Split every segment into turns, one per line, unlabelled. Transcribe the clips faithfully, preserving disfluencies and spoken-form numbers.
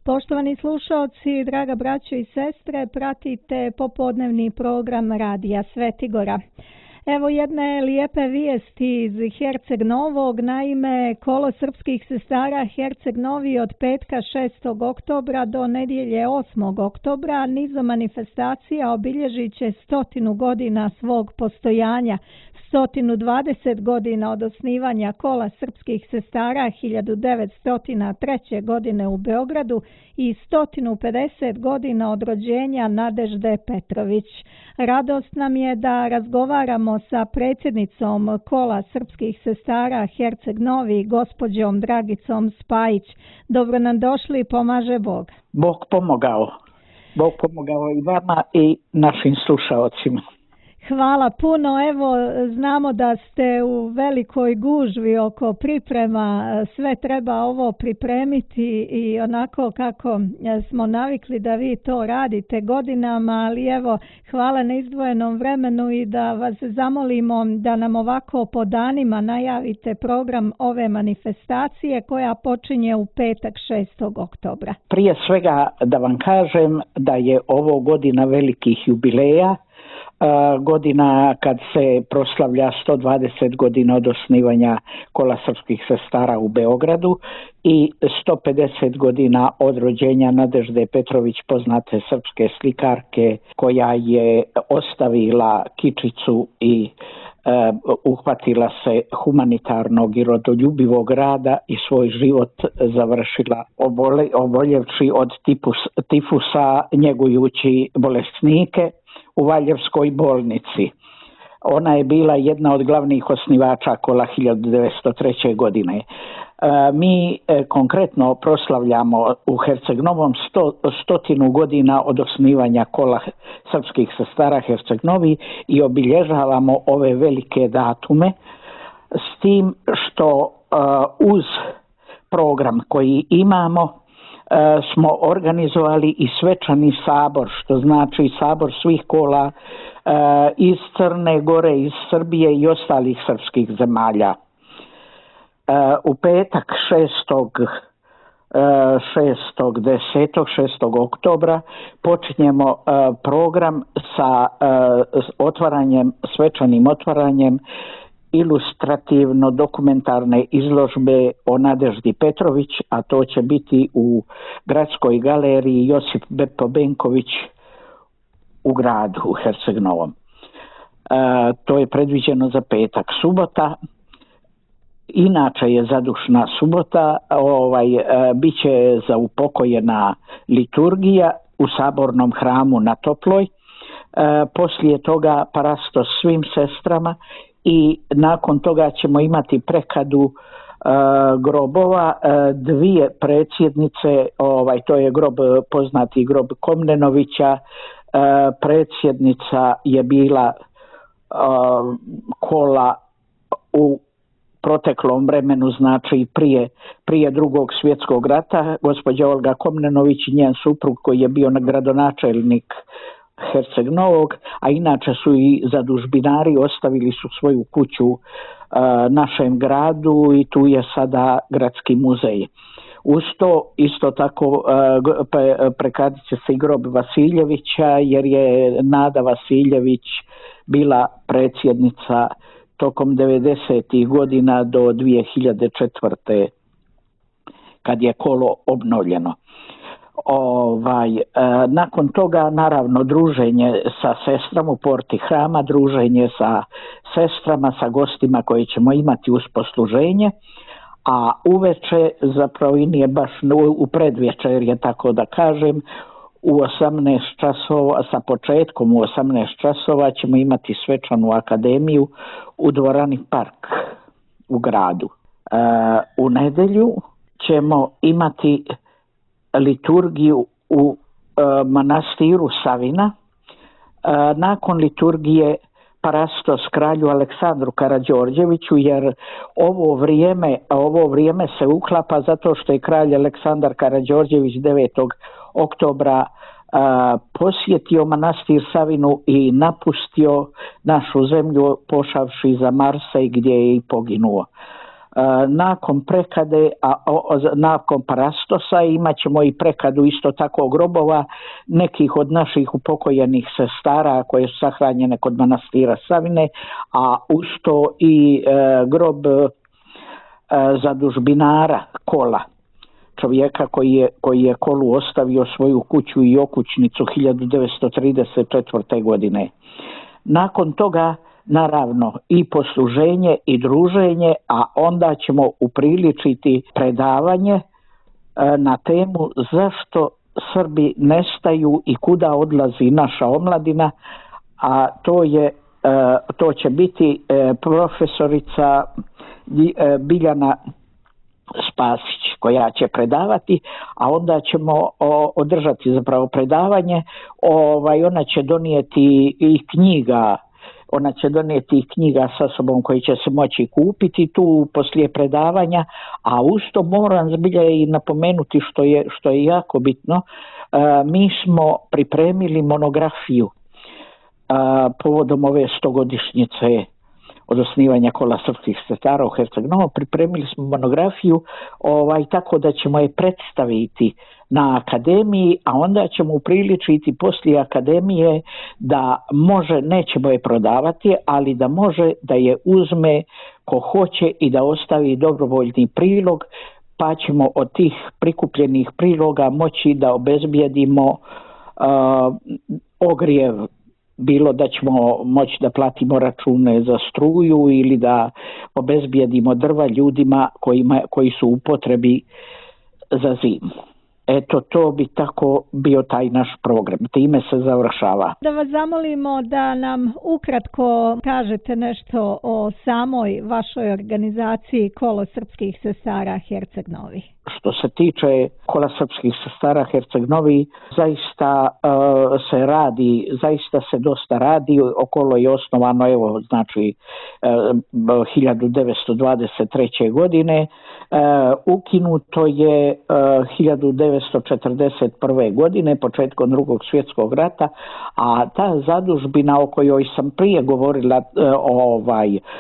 Poštovani slušaoci, draga braćo i sestre, pratite popodnevni program Radija Svetigora. Evo jedne lijepe vijesti iz Herceg Novog. Naime, kolo srpskih sestara Herceg Novi od petka šestog oktobra do nedjelje osmog oktobra nizom manifestacija obilježit će stotinu godina svog postojanja, stotinu dvadeset godina od osnivanja kola srpskih sestara hiljadu devetsto treće. godine u Beogradu i stotinu pedeset godina od rođenja Nadežde Petrović. Radost nam je da razgovaramo sa predsjednicom kola srpskih sestara Herceg Novi, gospođom Dragicom Spajić. Dobro nam došli, pomaže Bog.
Bog pomogao. Bog pomogao i vama i našim slušaocima.
Hvala puno. Evo, znamo da ste u velikoj gužvi oko priprema. Sve treba ovo pripremiti i onako kako smo navikli da vi to radite godinama, ali evo, hvala na izdvojenom vremenu i da vas zamolimo da nam ovako po danima najavite program ove manifestacije koja počinje u petak šestog oktobra.
Prije svega da vam kažem da je ovo godina velikih jubileja, godina kad se proslavlja sto dvadeset godina od osnivanja kola srpskih sestara u Beogradu i sto pedeset godina od rođenja Nadežde Petrović, poznate srpske slikarke, koja je ostavila kičicu i uh, uhvatila se humanitarnog i rodoljubivog rada i svoj život završila obole, oboljevši od tifus, tifusa njegujući bolesnike u Valjevskoj bolnici. Ona je bila jedna od glavnih osnivača kola hiljadu devetsto treće. godine. E, mi e, konkretno proslavljamo u Herceg Novom sto, stotinu godina od osnivanja kola srpskih sestara Herceg Novi i obilježavamo ove velike datume s tim što e, uz program koji imamo smo organizovali i svečani sabor, što znači sabor svih kola e, iz Crne Gore, iz Srbije i ostalih srpskih zemalja. E, u petak šestog desetog šestog oktobra počinjemo e, program sa e, otvaranjem, svečanim otvaranjem ilustrativno dokumentarne izložbe o Nadeždi Petrović, a to će biti u Gradskoj galeriji Josip Bepo Benković u gradu, u Herceg Novom. E, to je predviđeno za petak. Subota, inače je zadušna subota, ovaj, e, bit će zaupokojena liturgija u sabornom hramu na Toploj. E, poslije toga parasto svim sestrama i nakon toga ćemo imati prekadu uh, grobova, uh, dvije predsjednice, ovaj, to je grob, poznati grob Komnenovića, uh, predsjednica je bila uh, kola u proteklom vremenu, znači prije, prije drugog svjetskog rata, gospođa Olga Komnenović i njen suprug koji je bio gradonačelnik Herceg Novog, a inače su i zadužbinari ostavili su svoju kuću uh, našem gradu i tu je sada gradski muzej. Uz to isto tako uh, pre, prekadit će se i grob Vasiljevića, jer je Nada Vasiljević bila predsjednica tokom devedesetih godina do dvije hiljade četvrte. kad je kolo obnovljeno. Ovaj, e, nakon toga naravno druženje sa sestrama u porti hrama, druženje sa sestrama, sa gostima koje ćemo imati uz posluženje, a uveče, zapravo i nije baš u predvečer je tako da kažem, u osamnaest časova, sa početkom u osamnaest časova ćemo imati svečanu akademiju u dvorani Park u gradu. E, u nedjelju ćemo imati liturgiju u e, manastiru Savina. E, nakon liturgije parastos kralju Aleksandru Karađorđeviću, jer ovo vrijeme, ovo vrijeme se uklapa zato što je kralj Aleksandar Karađorđević devetog oktobra a, posjetio manastir Savinu i napustio našu zemlju pošavši za Marsej gdje je i poginuo. nakon prekade, a, a, nakon parastosa imat ćemo i prekadu isto tako grobova nekih od naših upokojenih sestara koje su sahranjene kod manastira Savine, a usto i e, grob e, zadužbinara Kola, čovjeka koji je, koji je Kolu ostavio svoju kuću i okućnicu hiljadu devetsto trideset četvrte. godine. Nakon toga naravno i posluženje i druženje, a onda ćemo upriličiti predavanje e, na temu zašto Srbi nestaju i kuda odlazi naša omladina, a to je e, to će biti e, profesorica e, Biljana Spasić koja će predavati, a onda ćemo o, održati zapravo predavanje. Ovaj, ona će donijeti i knjiga Ona će donijeti knjiga sa sobom koji će se moći kupiti tu poslije predavanja, a usto moram zbilja i napomenuti što je, što je jako bitno, e, mi smo pripremili monografiju e, povodom ove stogodišnjice od osnivanja Kola srpskih sestara u Herceg-Novom. Pripremili smo monografiju ovaj, tako da ćemo je predstaviti na akademiji, a onda ćemo upriličiti poslije akademije da može, nećemo je prodavati, ali da može da je uzme ko hoće i da ostavi dobrovoljni prilog, pa ćemo od tih prikupljenih priloga moći da obezbijedimo uh, ogrjev, bilo da ćemo moći da platimo račune za struju ili da obezbijedimo drva ljudima kojima, koji su u potrebi za zimu. Eto, to bi tako bio taj naš program. Time se završava.
Da vas zamolimo da nam ukratko kažete nešto o samoj vašoj organizaciji Kolo srpskih sestara Herceg-Novi.
Što se tiče Kola srpskih sestara Herceg-Novi, zaista uh, se radi, zaista se dosta radi. Okolo je osnovano, evo, znači, uh, hiljadu devetsto dvadeset treće. godine. Uh, ukinuto je uh, hiljadu devetsto četrdeset prve. godine, početkom Drugog svjetskog rata, a ta zadužbina o kojoj sam prije govorila uh, ovaj, uh,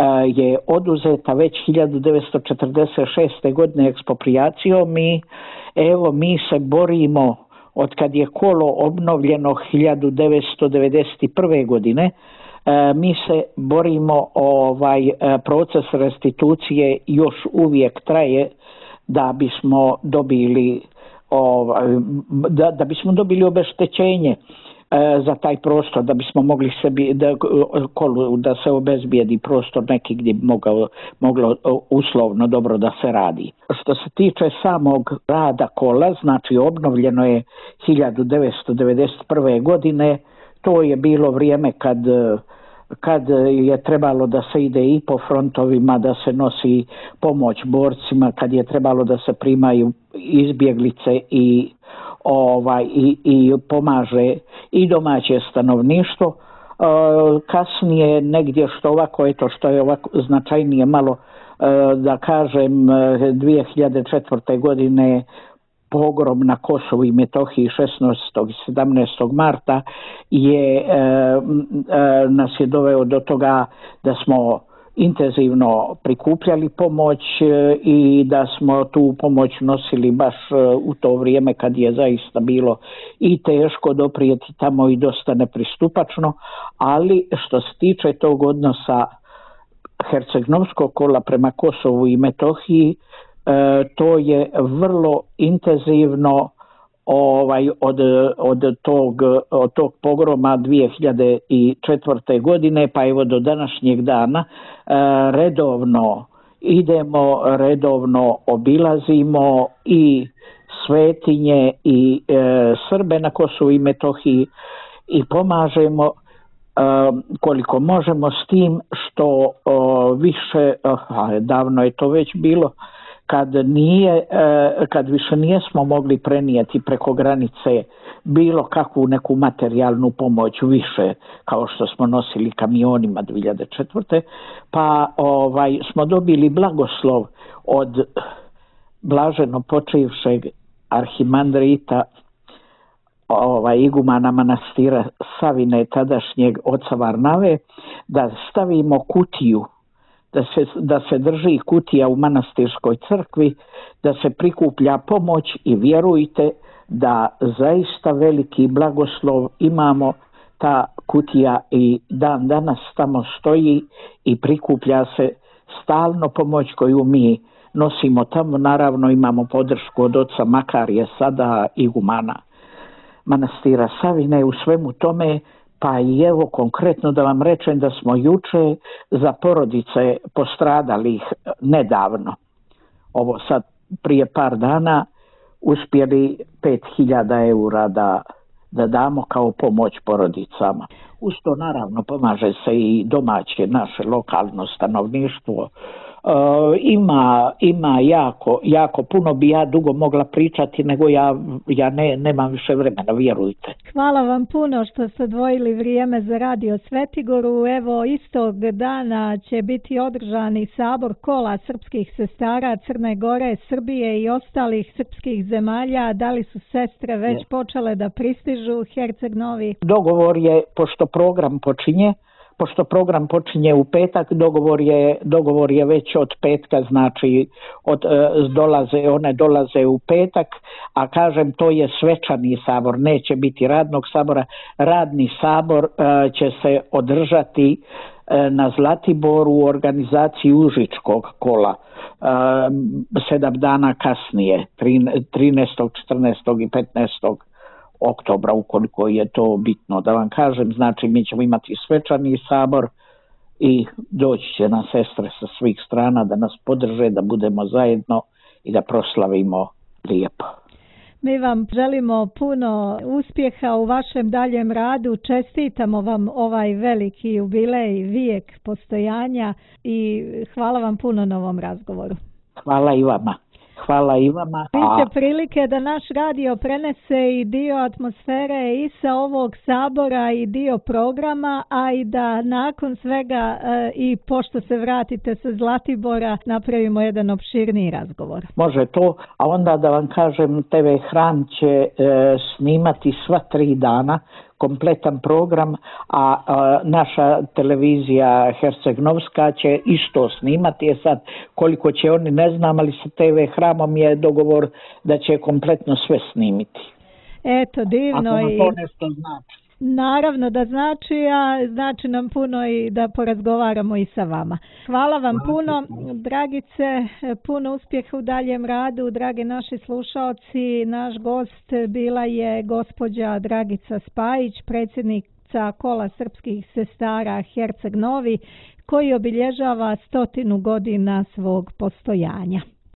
je oduzeta već hiljadu devetsto četrdeset šeste. godine eksproprijacijom i evo mi se borimo od kad je Kolo obnovljeno hiljadu devetsto devedeset prve. godine. E, mi se borimo, ovaj proces restitucije još uvijek traje da bismo dobili ovaj, da, da bismo dobili obeštećenje e, za taj prostor, da bismo mogli sebi da, Kolu, da se obezbijedi prostor neki gdje bi moglo, moglo uslovno dobro da se radi. Što se tiče samog rada Kola, znači obnovljeno je hiljadu devetsto devedeset prve. godine. To je bilo vrijeme kad kad je trebalo da se ide i po frontovima, da se nosi pomoć borcima, kad je trebalo da se primaju izbjeglice i ovaj i, i pomaže i domaće stanovništvo. E, kasnije negdje što ovako, eto što je ovako značajnije malo, e, da kažem, dvije hiljade četvrte. godine pogrom na Kosovu i Metohiji šesnaestog i sedamnaestog. marta je e, e, nas je doveo do toga da smo intenzivno prikupljali pomoć e, i da smo tu pomoć nosili baš e, u to vrijeme kad je zaista bilo i teško doprijeti tamo i dosta nepristupačno, ali što se tiče tog odnosa Herceg-Novskog kola prema Kosovu i Metohiji, E, to je vrlo intenzivno ovaj od od tog od tog pogroma dvije hiljade četvrte. godine pa evo do današnjeg dana e, redovno idemo, redovno obilazimo i svetinje i e, Srbe na Kosovu i Metohiji i pomažemo e, koliko možemo, s tim što o, više, a, davno je to već bilo, kad nije, kad više nijesmo mogli prenijeti preko granice bilo kakvu neku materijalnu pomoć više, kao što smo nosili kamionima dvije hiljade četvrte. pa ovaj smo dobili blagoslov od blaženo počivšeg arhimandrita ovaj igumana manastira Savine, tadašnjeg oca Varnave, da stavimo kutiju da se, da se drži kutija u manastirskoj crkvi, da se prikuplja pomoć i vjerujte da zaista veliki blagoslov imamo. Ta kutija i dan danas tamo stoji i prikuplja se stalno pomoć koju mi nosimo tamo. Naravno imamo podršku od oca Makarije sada igumana manastira Savine u svemu tome. Pa i evo konkretno da vam rečem da smo juče za porodice postradalih nedavno, ovo sad prije par dana, uspjeli pet hiljada eura da, da damo kao pomoć porodicama. Uz to naravno pomaže se i domaće naše lokalno stanovništvo. Uh, ima, ima jako, jako puno, bi ja dugo mogla pričati, nego ja, ja ne, nemam više vremena, vjerujte.
Hvala vam puno što ste odvojili vrijeme za Radio Svetigoru. Evo, istog dana će biti održani sabor kola srpskih sestara Crne Gore, Srbije i ostalih srpskih zemalja. Da li su sestre već je. počele da pristižu Herceg Novi?
Dogovor je, pošto program počinje, Pošto program počinje u petak, dogovor je, dogovor je već od petka, znači od, e, dolaze, one dolaze u petak, a kažem to je svečani sabor, neće biti radnog sabora. Radni sabor e, će se održati e, na Zlatiboru u organizaciji Užičkog kola e, sedam dana kasnije, trinaestog, četrnaestog i petnaestog oktobra, ukoliko je to bitno da vam kažem. Znači mi ćemo imati svečani sabor i doći će na sestre sa svih strana da nas podrže, da budemo zajedno i da proslavimo lijepo.
Mi vam želimo puno uspjeha u vašem daljem radu, čestitamo vam ovaj veliki jubilej, vijek postojanja i hvala vam puno na ovom razgovoru.
Hvala i vama. Hvala i vama.
Biće prilike da naš radio prenese i dio atmosfere i sa ovog sabora i dio programa, a i da nakon svega e, i pošto se vratite sa Zlatibora napravimo jedan opširniji razgovor.
Može to, a onda da vam kažem, te ve Hram će e, snimati sva tri dana kompletan program, a, a naša televizija Herceg-Novska će isto snimati. Je sad koliko će oni ne znam, ali sa te ve Hramom je dogovor da će kompletno sve snimiti.
Eto, divno.
Ako vam to nešto znači.
Naravno da znači, a znači nam puno i da porazgovaramo i sa vama. Hvala vam puno, Dragice, puno uspjeha u daljem radu, dragi naši slušaoci. Naš gost bila je gospođa Dragica Spajić, predsjednica kola srpskih sestara Herceg Novi, koji obilježava stotinu godina svog postojanja.